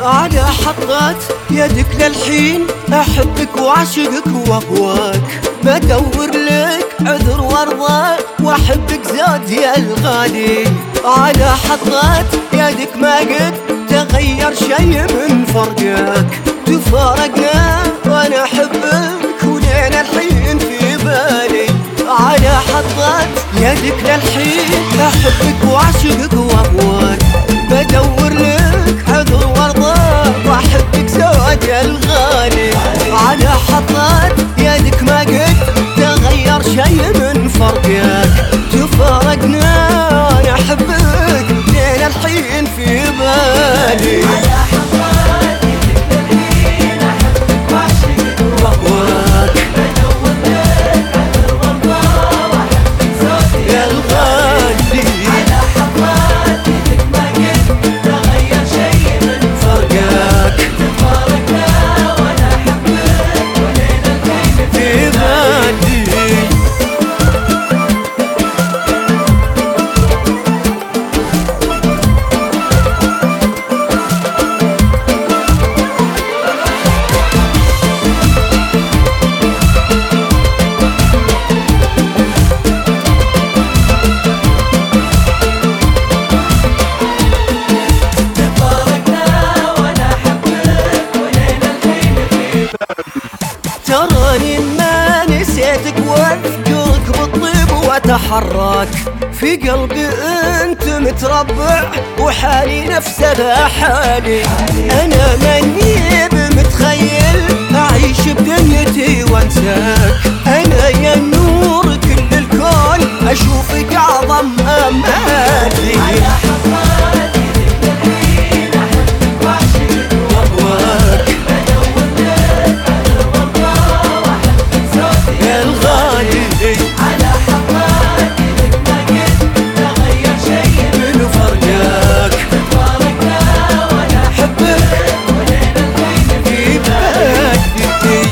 على حطات يدك للحين أحبك وأعشقك وأهواك، بدور لك عذر وارضى وأحبك زاد يا الغالي. على حطات يدك ما قد تغير شي من فرقك، تفارقنا وأنا أحبك ولين الحين في بالي. على حطات يدك للحين أحبك وأعشقك وأهواك، بدور لك عذر وارضى وأحبك زاد يا الغالي. على حطات يدك ما قد تغير شي من فرقك، تفارقنا وأنا أحبك لين الحين في بالي. على حطات يدك للحين أحبك وأعشقك وأهواك، بدور لك عذر وارضى وأحبك زاد يا الغالي. على حطات يدك ما قد تغير شي من فرقك، تفارقنا وأنا أحبك ولين الحين في بالي. تراني ما نسيتك وافكرك بالطيب واتحرك، في قلبي انت متربع وحالي نفس ذا حالي. انا ماني بمتخيل اعيش بدنيتي وانساك، انا يا نور كل الكون اشوفك اعظم امالي. على حطات يدك للحين أحبك وأعشقك وأهواك، بدور لك عذر وارضى وأحبك زاد يا الغالي. على حطات يدك ما قد تغير شي من فرقك، تفارقنا وأنا أحبك ولين الحين في بالي.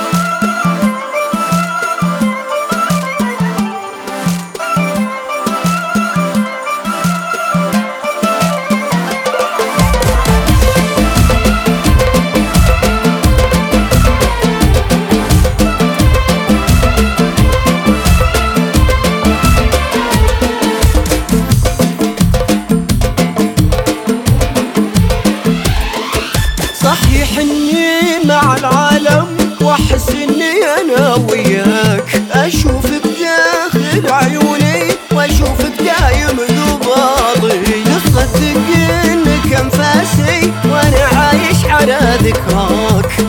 صحيح اني مع العالم واحس اني انا وياك، اشوفك داخل عيوني واشوفك دايم ذباضي، تصدق انك انفاسي وانا عايش على ذكراك.